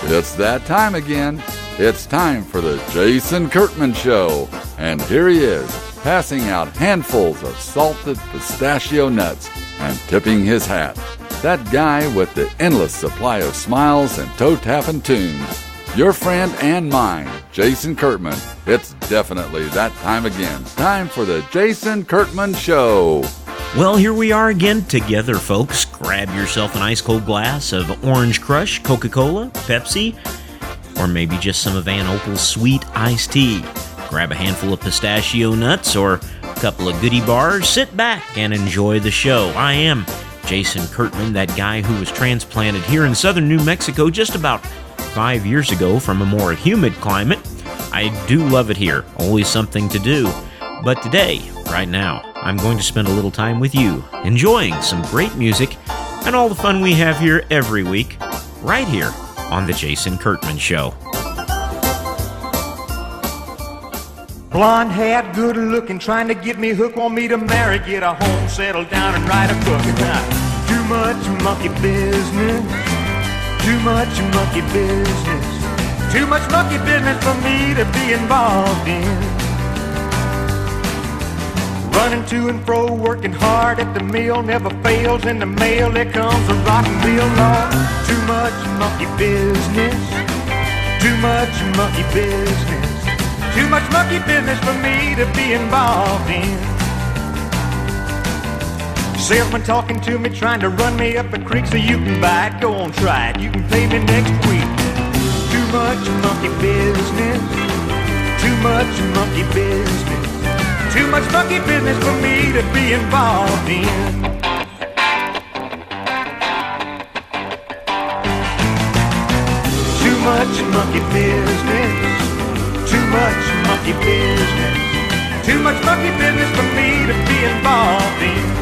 It's that time again. It's time for the Jason Kurtman Show. And here he is, passing out handfuls of salted pistachio nuts and tipping his hat. That guy with the endless supply of smiles and toe-tapping tunes. Your friend and mine, Jason Kurtman. It's definitely that time again. Time for the Jason Kurtman Show. Well, here we are again together, folks. Grab yourself an ice-cold glass of Orange Crush, Coca-Cola, Pepsi, or maybe just some of Van Opal's sweet iced tea. Grab a handful of pistachio nuts or a couple of goodie bars. Sit back and enjoy the show. I am Jason Kurtman, that guy who was transplanted here in southern New Mexico just about 5 years ago from a more humid climate. I do love it here. Always something to do. But today, right now, I'm going to spend a little time with you, enjoying some great music and all the fun we have here every week, right here on The Jason Kurtman Show. Blonde hat, good looking, trying to get me hooked, want me to marry, get a home, settle down and write a book. Too much monkey business, too much monkey business, too much monkey business for me to be involved in. Running to and fro, working hard at the mill, never fails. In the mail there comes a rotten bill. Lord, too much monkey business, too much monkey business, too much monkey business for me to be involved in. Salesman talking to me, trying to run me up a creek so you can buy it. Go on, try it, you can pay me next week. Too much monkey business, too much monkey business, too much monkey business for me to be involved in. Too much monkey business, too much monkey business, too much monkey business for me to be involved in.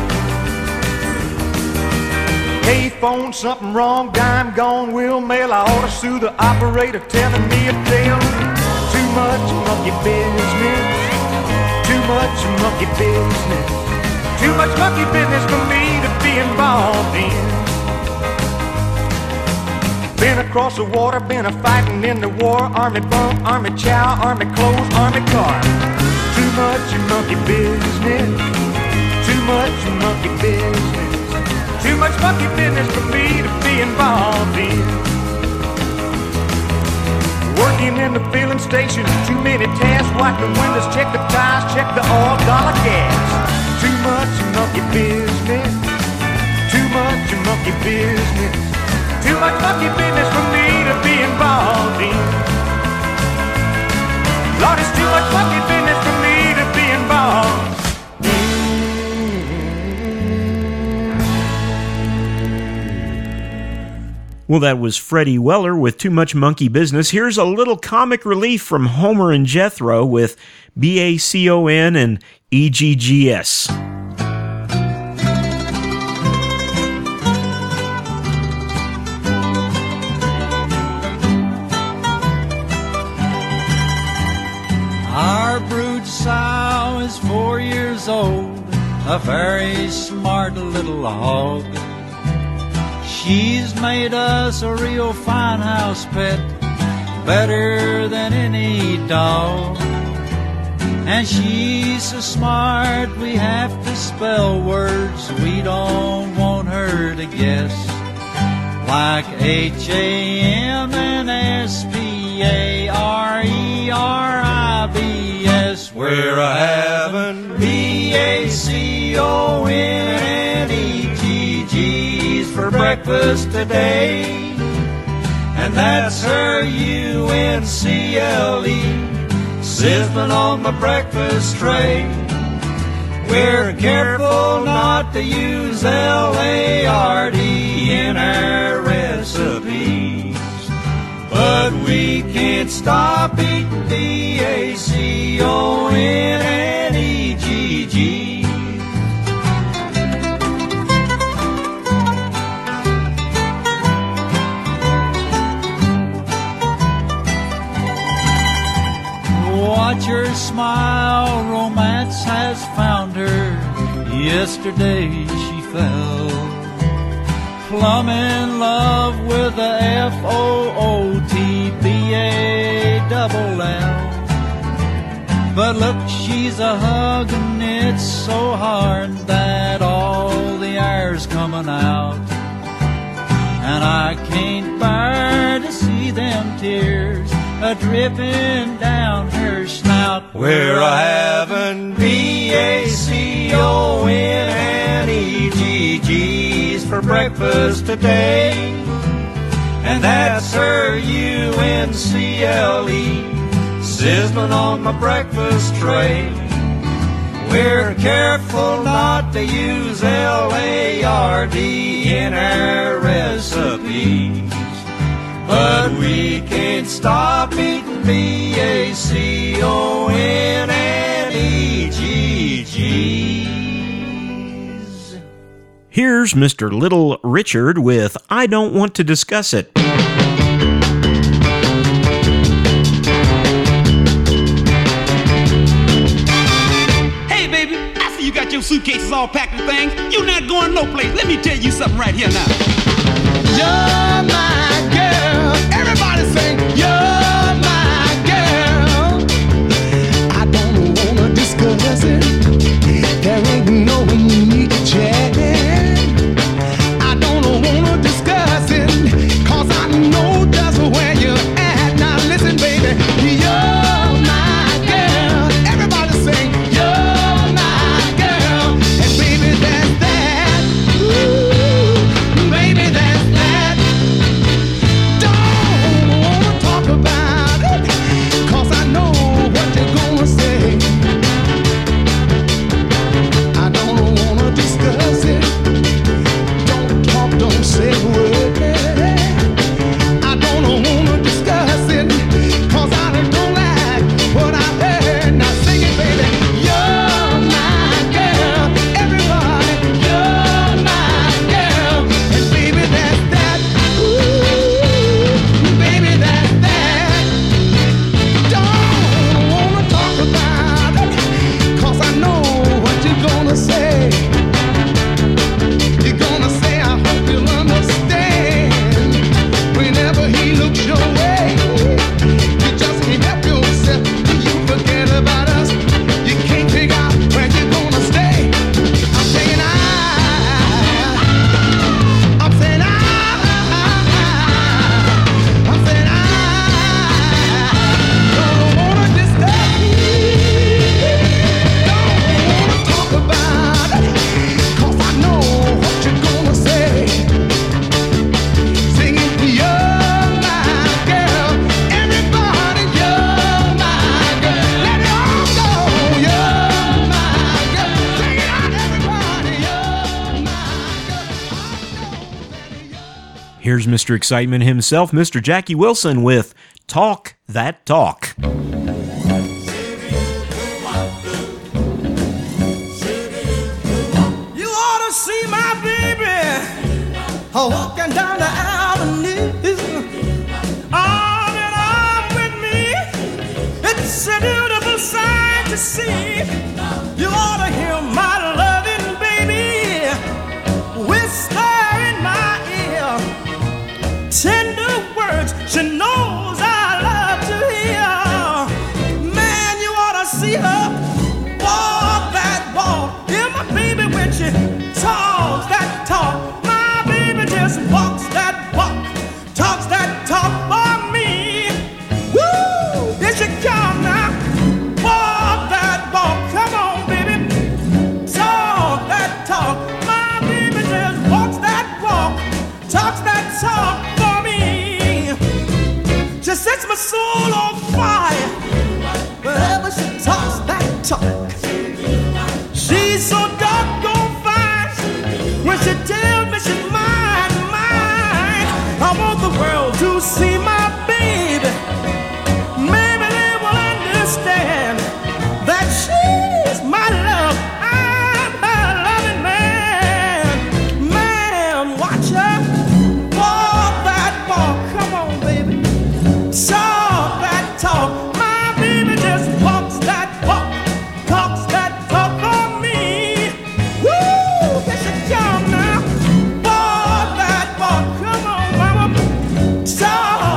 Hey, phone, something wrong, dime gone, will mail. I ought to sue the operator telling me a tale. Too much monkey business, too much monkey business, too much monkey business for me to be involved in. Been across the water, been a fighting in the war. Army bump, army chow, army clothes, army car. Too much monkey business, too much monkey business, too much monkey business for me to be involved in. Working in the filling station, too many tasks. Wipe the windows, check the tires, check the oil, dollar gas. Too much monkey business, too much monkey business, too much monkey business for me to be involved in. Lord, it's too much monkey business for me to be involved in. Well, that was Freddie Weller with Too Much Monkey Business. Here's a little comic relief from Homer and Jethro with BACON and EGGS. Our brood sow is 4 years old, a very smart little hog. She's made us a real fine house pet, better than any dog. And she's so smart we have to spell words we don't want her to guess, like H-A-M and S-P-A-R-E-R-I-B-S. We're a-havin' B-A-C-O-N-N-E-G-G's for breakfast today, and that's her U-N-C-L-E sizzling on my breakfast tray. We're careful not to use L-A-R-D in our recipes, but we can't stop eating B-A-C-O-N-N-E-G-G. Watch her smile, romance has found her. Yesterday she fell plumb in love with a F-O-O-T B-A-double-L. But look, she's a-hugging it so hard that all the air's coming out. And I can't bear to see them tears a-dripping down her snout. We're a-having B-A-C-O-N-N-E-G-G's for breakfast today. And that's her U-N-C-L-E sizzling on my breakfast tray. We're careful not to use L-A-R-D in our recipes, but we can't stop eating B-A-C-O-N-N-E-G-G's. Here's Mr. Little Richard with I Don't Want to Discuss It. You got your suitcases all packed with things. You're not going no place. Let me tell you something right here now. You're my girl. Everybody sing, you're my girl. I don't wanna discuss it. There ain't no need to chat. I don't wanna discuss it, 'cause I know just where you're at. Now listen, baby, you're my girl. Everybody sing, you're my girl. And baby, that's that. Ooh, baby, that's that. Don't wanna talk about it, 'cause I know what you're gonna say. I don't wanna discuss it. Don't talk, don't say a word. I don't wanna discuss it, 'cause I don't like what I heard. Now sing it, baby. You're my girl. Everybody, you're my girl. And baby, that's that. Ooh, baby, that's that. Don't wanna talk about it, 'cause I know what you're gonna say. You're gonna say, I hope you'll understand. Whenever he looks your way, you just can't help yourself. You forget about us. You can't figure out where you're gonna stay. I'm saying I'm saying I'm saying don't wanna discuss it. Don't wanna talk about it, 'cause I know what you're gonna say. Singing, you're my girl. Everybody, you're my girl. Let it all go. You're my girl. Sing it out, everybody. You're my girl. Here's Mr. Excitement himself, Mr. Jackie Wilson with Talk That Talk. You ought to see my baby walking down the avenue, arm in arm with me. It's a beautiful sight to see. You ought to hear my loving baby whisper in my ear tender words she knows I love to hear. Man, you ought to see her walk that walk. Hear my baby when she talks that talk. My baby just walks that walk, talks that talk for me. Woo! Here she come now. Walk that walk. Come on, baby. Talk that talk. My baby just walks that walk, talks that talk for me. She sets my soul on fire whenever she talks that talk. She's so doggone fine when she tells me she's mine, mine. I want the world to see my baby. Maybe they will understand that she's my love. I'm her loving man. Man, watch her walk that walk. Come on, baby. Talk that talk. My baby just walks that walk, talks that talk for me. Woo! Here she come now. Walk that walk. Come on, mama. Talk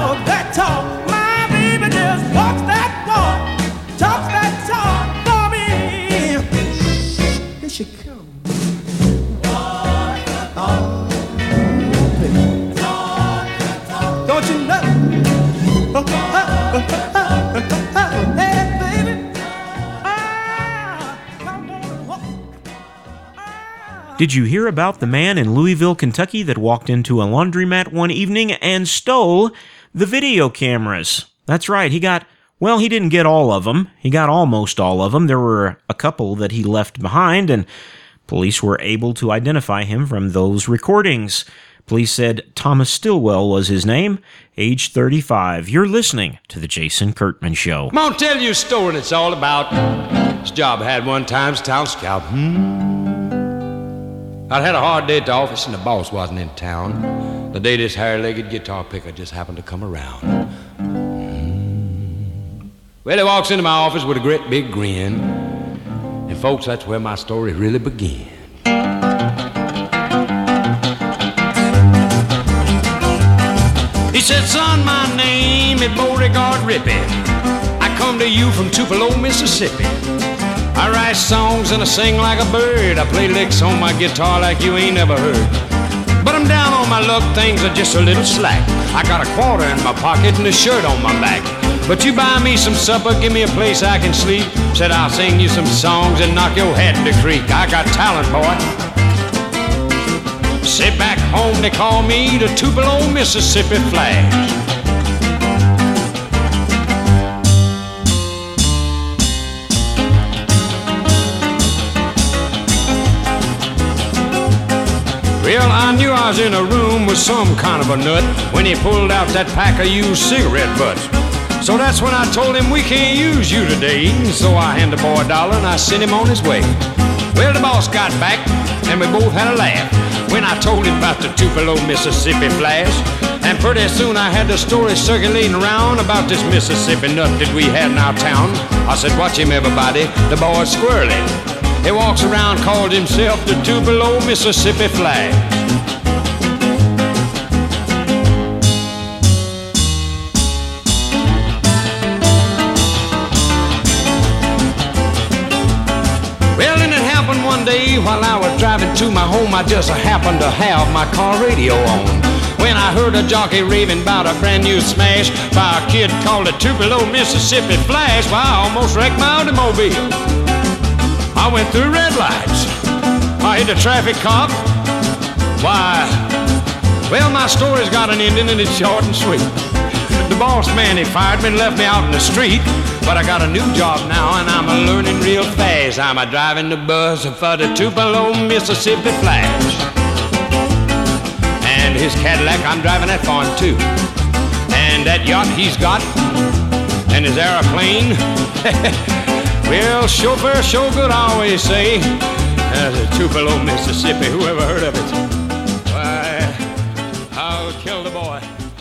Did you hear about the man in Louisville, Kentucky that walked into a laundromat one evening and stole the video cameras? That's right, he didn't get all of them. He got almost all of them. There were a couple that he left behind, and police were able to identify him from those recordings. Police said Thomas Stillwell was his name, age 35. You're listening to The Jason Kurtman Show. I'm gonna tell you a story that's all about this job I had one time as town scout. I'd had a hard day at the office and the boss wasn't in town. The day this hair-legged guitar picker just happened to come around. Well, he walks into my office with a great big grin. And folks, that's where my story really began. He said, son, my name is Beauregard Rippey. I come to you from Tupelo, Mississippi. I write songs and I sing like a bird. I play licks on my guitar like you ain't never heard. But I'm down on my luck, things are just a little slack. I got a quarter in my pocket and a shirt on my back. But you buy me some supper, give me a place I can sleep. Said I'll sing you some songs and knock your head in the creek. I got talent, boy. Sit back home, they call me the Tupelo, Mississippi Flash. Well, I knew I was in a room with some kind of a nut when he pulled out that pack of used cigarette butts. So that's when I told him we can't use you today. So I handed the boy $1 and I sent him on his way. Well, the boss got back and we both had a laugh when I told him about the Tupelo, Mississippi Flash. And pretty soon I had the story circulating around about this Mississippi nut that we had in our town. I said, watch him, everybody, the boy's squirrely. He walks around, called himself the Tupelo, Mississippi Flash. Well, then it happened one day while I was driving to my home. I just happened to have my car radio on when I heard a jockey raving about a brand new smash by a kid called the Tupelo, Mississippi Flash. Well, I almost wrecked my automobile. I went through red lights. I hit the traffic cop. Why? Well, my story's got an ending and it's short and sweet. The boss man, he fired me and left me out in the street. But I got a new job now and I'm learning real fast. I'm driving the bus for the Tupelo, Mississippi Flash. And his Cadillac, I'm driving that for him too. And that yacht he's got, and his airplane. Well, chauffeur, show good, I always say. The Tupelo, Mississippi, whoever heard of it? Why, I'll kill the boy.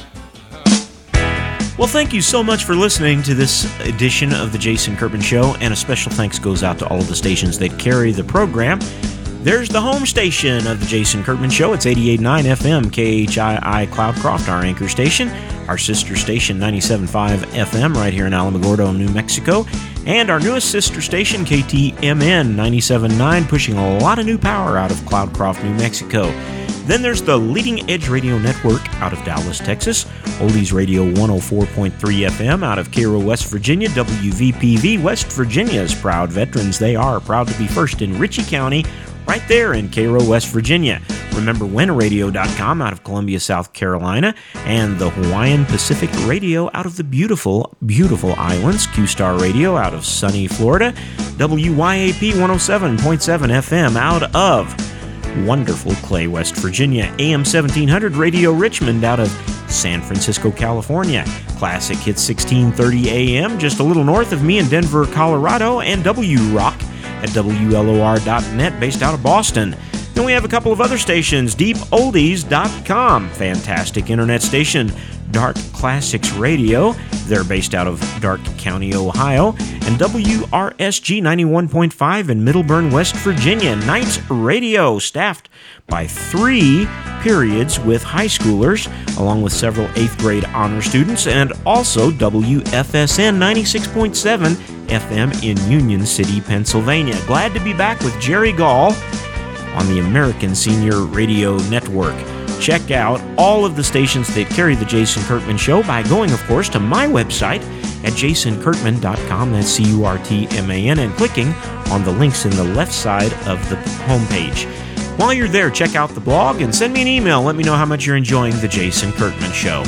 Well, thank you so much for listening to this edition of The Jason Kurtman Show, and a special thanks goes out to all of the stations that carry the program. There's the home station of The Jason Kurtman Show. It's 88.9 FM, KHII Cloudcroft, our anchor station. Our sister station, 97.5 FM, right here in Alamogordo, New Mexico. And our newest sister station, KTMN 97.9, pushing a lot of new power out of Cloudcroft, New Mexico. Then there's the Leading Edge Radio Network out of Dallas, Texas. Oldies Radio 104.3 FM out of Cairo, West Virginia. WVPV West Virginia's proud veterans. They are proud to be first in Ritchie County, right there in Cairo, West Virginia. Remember WinRadio.com out of Columbia, South Carolina, and the Hawaiian Pacific Radio out of the beautiful, beautiful islands. QStar Radio out of sunny Florida. WYAP 107.7 FM out of wonderful Clay, West Virginia. AM 1700 Radio Richmond out of San Francisco, California. Classic Hits 1630 AM just a little north of me in Denver, Colorado. And W-Rock at WLOR.net based out of Boston. Then we have a couple of other stations. DeepOldies.com, fantastic internet station. Dark Classics Radio, they're based out of Dark County, Ohio. And WRSG 91.5 in Middleburn, West Virginia. Nights Radio, staffed by 3 periods with high schoolers, along with several 8th grade honor students. And also WFSN 96.7 FM in Union City, Pennsylvania. Glad to be back with Jerry Gall on the American Senior Radio Network. Check out all of the stations that carry the Jason Kurtman Show by going, of course, to my website at jasonkurtman.com, that's CURTMAN, and clicking on the links in the left side of the homepage. While you're there, check out the blog and send me an email. Let me know how much you're enjoying The Jason Kurtman Show.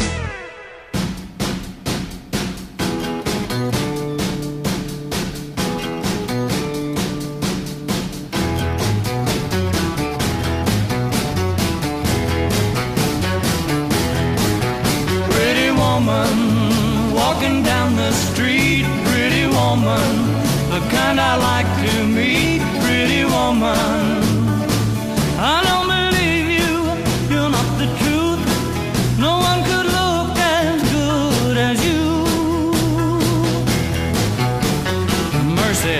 Walking down the street, pretty woman, the kind I like to meet, pretty woman. I don't believe you, you're not the truth. No one could look as good as you. Mercy.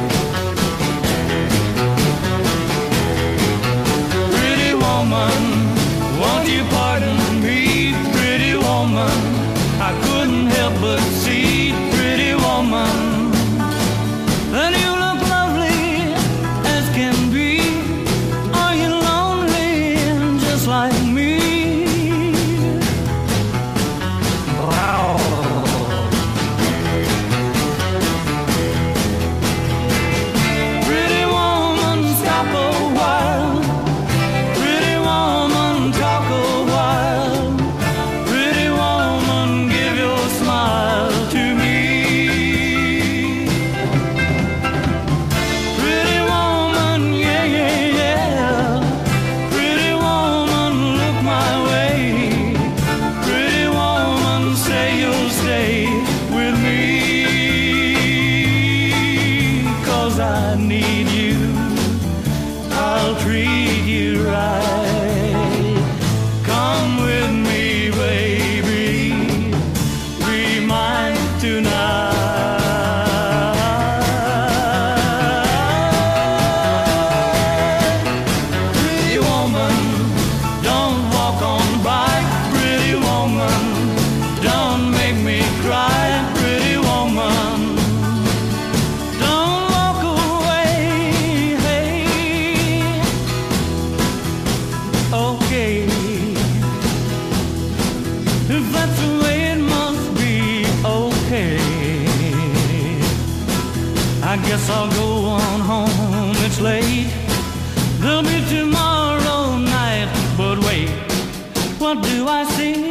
Pretty woman, won't you pardon me, pretty woman? I couldn't help but see, pretty woman, that you look lovely as can be. Are you lonely just like me? Pretty woman, stop a while. Pretty woman, talk a while. Pretty woman, give your smile to me. Pretty woman, yeah, yeah, yeah. Pretty woman, look my way. Pretty woman, say you'll stay with me. 'Cause I need you, I'll treat you right. Come with me, baby, be mine tonight. Pretty woman, don't walk on by. Pretty woman, don't make me cry. Pretty woman, don't walk away. Hey, okay. If that's the way it must be, okay. I guess I'll go on home, it's late. There'll be tomorrow night, but wait, what do I see?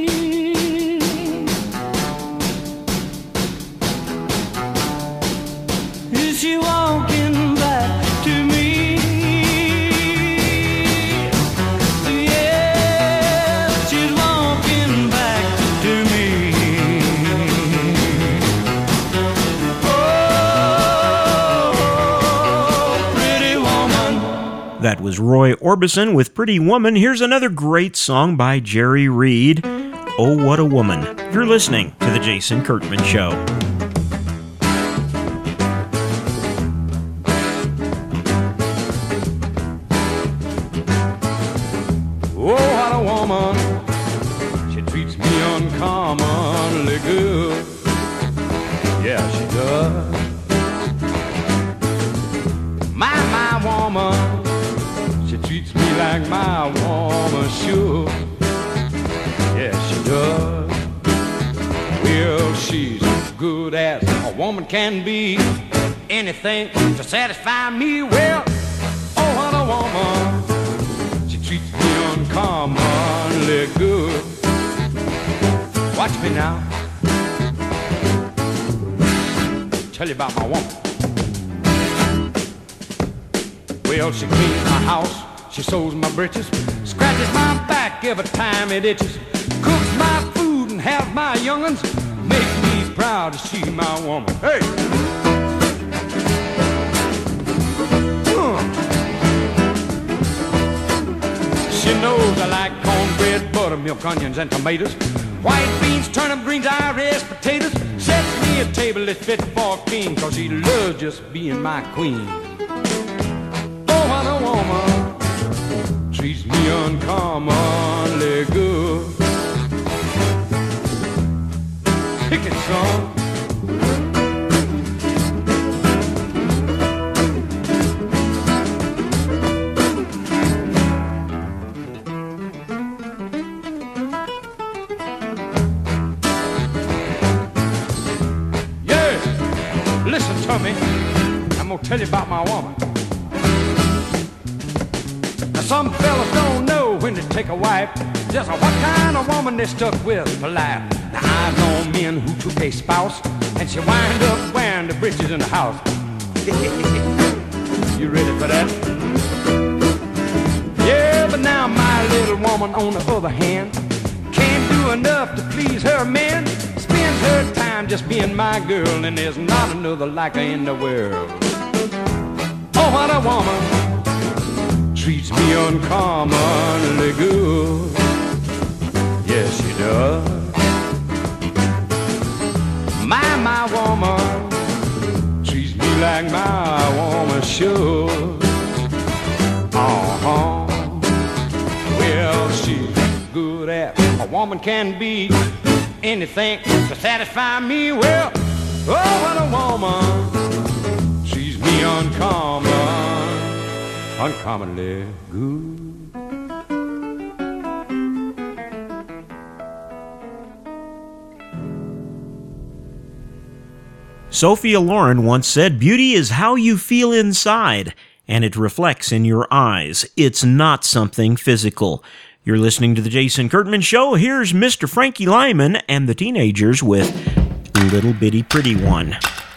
Is she walking back to me? Yes, she's walking back to me. Oh, pretty woman. That was Roy Orbison with Pretty Woman. Here's another great song by Jerry Reed, Oh What a Woman. You're listening to The Jason Kurtman Show. Oh, what a woman. She treats me uncommonly good. Yeah, she does. My woman. She treats me like my woman should. Yeah, she does. Well, she's as good as a woman can be. Anything to satisfy me. Well, oh, what a woman. She treats me uncommonly good. Watch me now. Tell you about my woman. Well, she cleans my house, she sews my breeches, scratches my back every time it itches, cooks my food and has my young'uns, makes me proud to see my woman. Hey! She knows I like cornbread, buttermilk, onions, and tomatoes, white beans, turnip greens, Irish potatoes, sets me a table that's fit for a king, 'cause she loves just being my queen. What a woman treats me uncommonly good. Pick it, son. Yeah, listen to me. I'm gonna tell you about my woman. Some fellas don't know when to take a wife, just what kind of woman they stuck with for life. Now I've known men who took a spouse and she wind up wearing the britches in the house. You ready for that? Yeah, but now my little woman on the other hand can't do enough to please her man. Spends her time just being my girl, and there's not another like her in the world. Oh, what a woman treats me uncommonly good. Yes, she does. My woman treats me like my woman should. Uh-huh. Well, she's good at a woman can be anything to satisfy me. Well, oh, what a woman treats me uncommonly good. Sophia Loren once said, "Beauty is how you feel inside, and it reflects in your eyes. It's not something physical." You're listening to The Jason Kurtman Show. Here's Mr. Frankie Lyman and the Teenagers with Little Bitty Pretty One.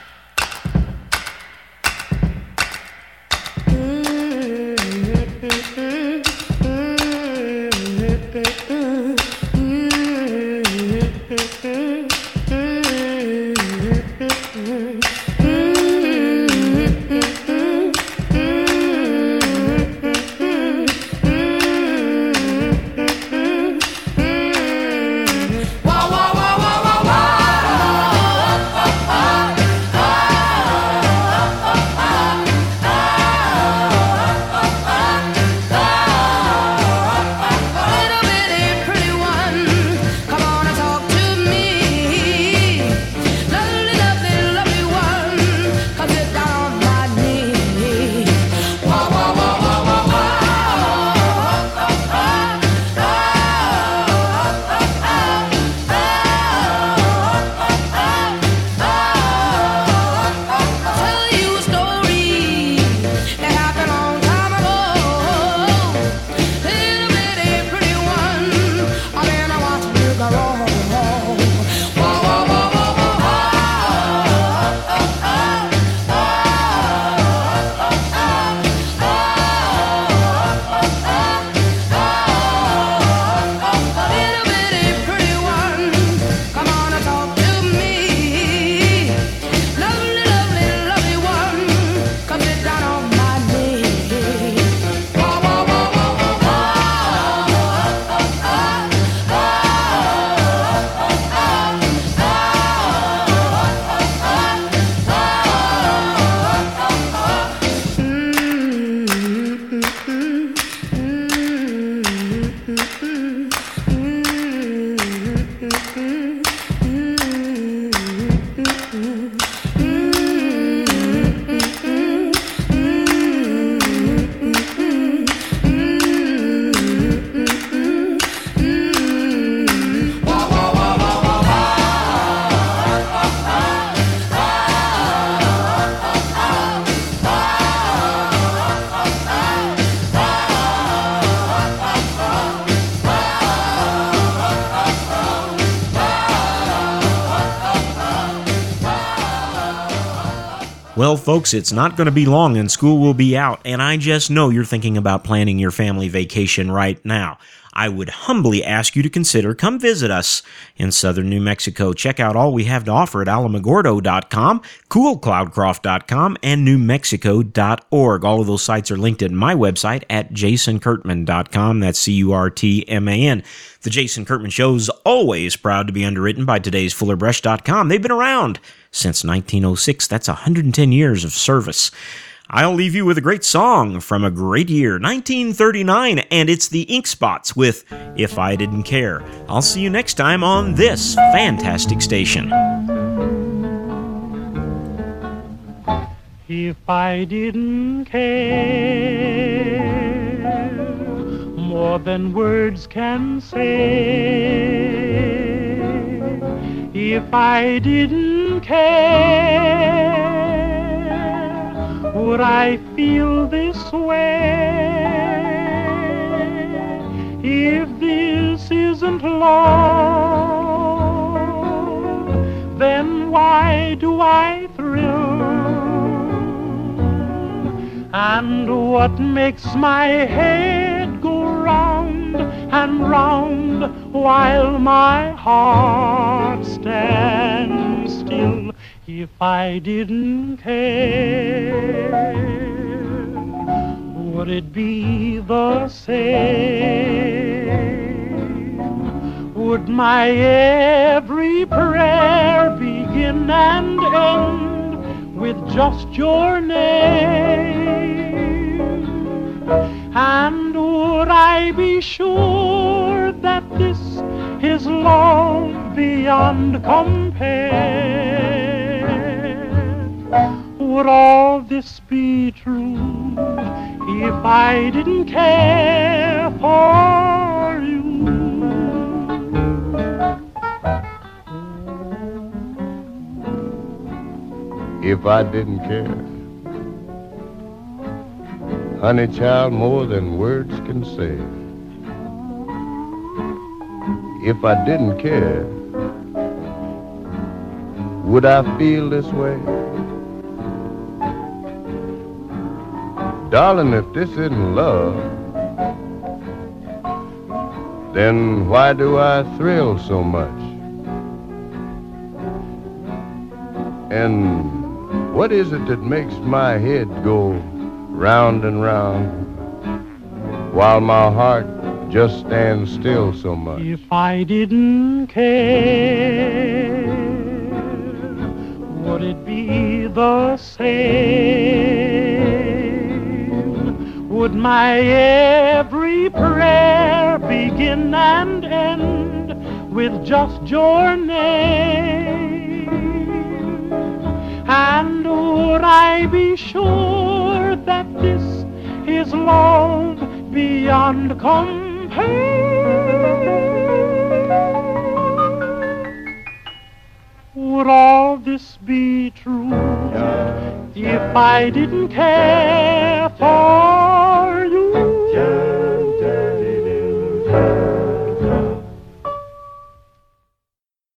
Well, folks, it's not going to be long and school will be out, and I just know you're thinking about planning your family vacation right now. I would humbly ask you to consider come visit us in southern New Mexico. Check out all we have to offer at alamogordo.com, coolcloudcroft.com, and newmexico.org. All of those sites are linked at my website at jasonkurtman.com. That's CURTMAN. The Jason Kurtman Show's always proud to be underwritten by today's FullerBrush.com. They've been around since 1906. That's 110 years of service. I'll leave you with a great song from a great year, 1939, and it's the Ink Spots with If I Didn't Care. I'll see you next time on this fantastic station. If I didn't care more than words can say, if I didn't care, would I feel this way? If this isn't love, then why do I thrill? And what makes my head go round and round while my heart stands still? If I didn't care, would it be the same? Would my every prayer begin and end with just your name? And would I be sure that this is love beyond compare? Would all this be true if I didn't care for you? If I didn't care, honey child, more than words can say. If I didn't care, would I feel this way? Darling, if this isn't love, then why do I thrill so much? And what is it that makes my head go round and round while my heart just stands still so much? If I didn't care, would it be the same? Would my every prayer begin and end with just your name? And would I be sure that this is love beyond compare? Would all this be true if I didn't care for